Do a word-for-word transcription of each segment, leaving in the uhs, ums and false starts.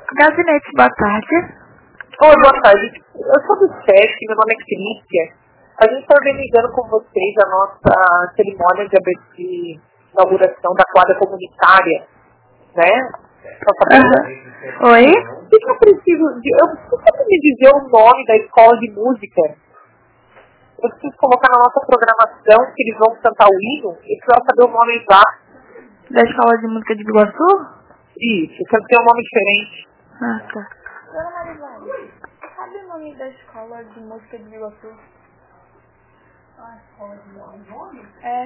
Gabinete, boa tarde. Oi, boa tarde. Eu sou do C E F, meu nome é Crícia. A gente está organizando com vocês a nossa cerimônia de, de inauguração da quadra comunitária, né? Tá sabendo? Uhum. Oi? O que, que eu preciso de... Eu preciso me dizer o nome da escola de música. Eu preciso colocar na nossa programação que eles vão cantar o hino e precisava saber o nome exato. Da escola de música de Biguaçu? Isso, quero ter um nome diferente. Ah, tá. Dona Marivane, sabe o nome da escola de música de Biguaçu? A escola de nome? É.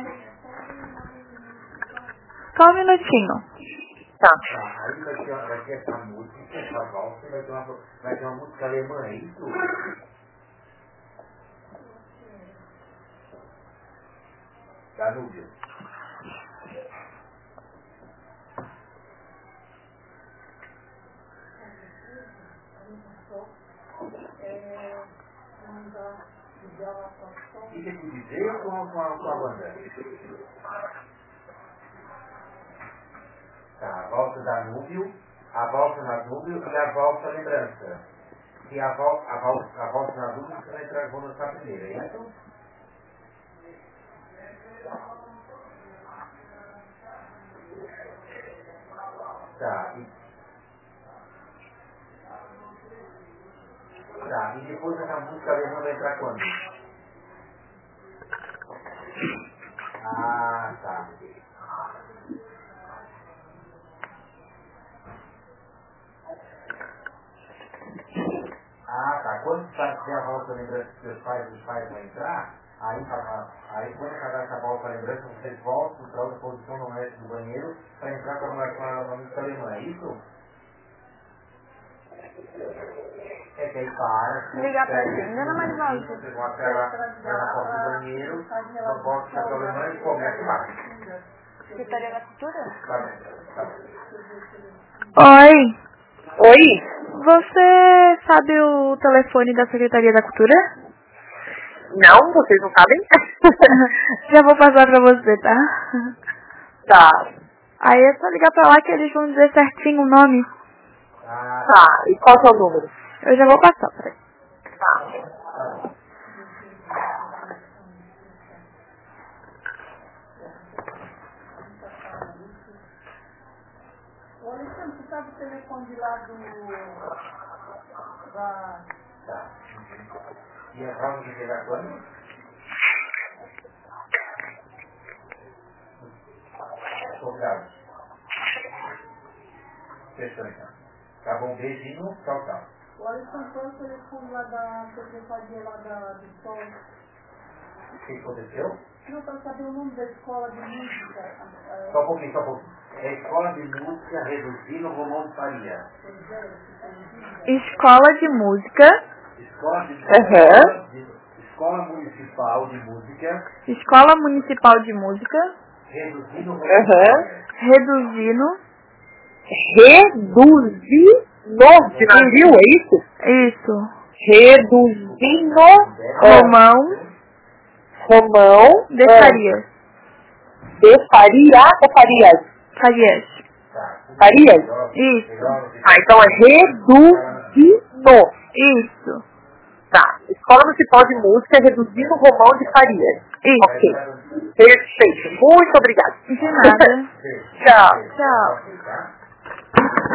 Só um minutinho. Tá. Ah, aí vai ter, vai ter essa música, essa valsa, vai ter uma, vai ter uma música alemã, é isso? Danúbio. E tem que dizer com a, com a, com a banda? Tá, a valsa Danúbio, a valsa Danúbio e a valsa Lembrança. E a valsa, a valsa, a valsa Danúbio você vai entrar, vou lançar primeiro, é isso? Tá, e, tá, e depois essa música alemã vai entrar quando? Ah, tá. Ah, tá. Quando tiver a volta lembrança que os pais os pais vão entrar, aí, aí quando acabar essa volta lembrança, vocês voltam para outra posição no resto do banheiro para entrar com a, com a música alemã, é isso? É que aí para. Ligar pra quem? Dona Marivaldo. Vocês vão até lá, na porta do banheiro, no box da alemã e começa mais. Secretaria da Cultura? Tá bem, tá bem. Oi. Oi? Você sabe o telefone da Secretaria da Cultura? Não, vocês não sabem? Já vou passar pra você, tá? Tá. Aí é só ligar pra lá que eles vão dizer certinho o nome. Ah, Tá, e qual que é o número? Eu já vou passar, peraí. Tá. Ô, Alexandre, você sabe o telefone de lá do... da... tá. E a valsa de pegar quando? Obrigado. Fechou então. Tá bom, beijinho, tchau, tchau. O Alexandre, qual é o telefone lá da secretaria lá da, do Sol? O que aconteceu? Não, para saber o nome da escola de música. Só um pouquinho, só um pouquinho. É Escola de Música Reduzindo Romão de Faria. Escola de Música. Escola, de, Uhum. de, Escola Municipal de Música Escola Municipal de Música. Reduzindo Romão Uhum. de Faria. Reduzindo. Reduzindo de navio, é isso? Isso. Reduzindo Romão Romão de é, Farias. de Faria ou Farias? Farias. Tá. Farias? Isso. Ah, então é Reduzindo. Isso. Tá. Escola Municipal de Música Reduzindo Romão de Farias. Isso. Ok. Perfeito. Muito obrigada. De nada. Tchau. Tchau. Tá?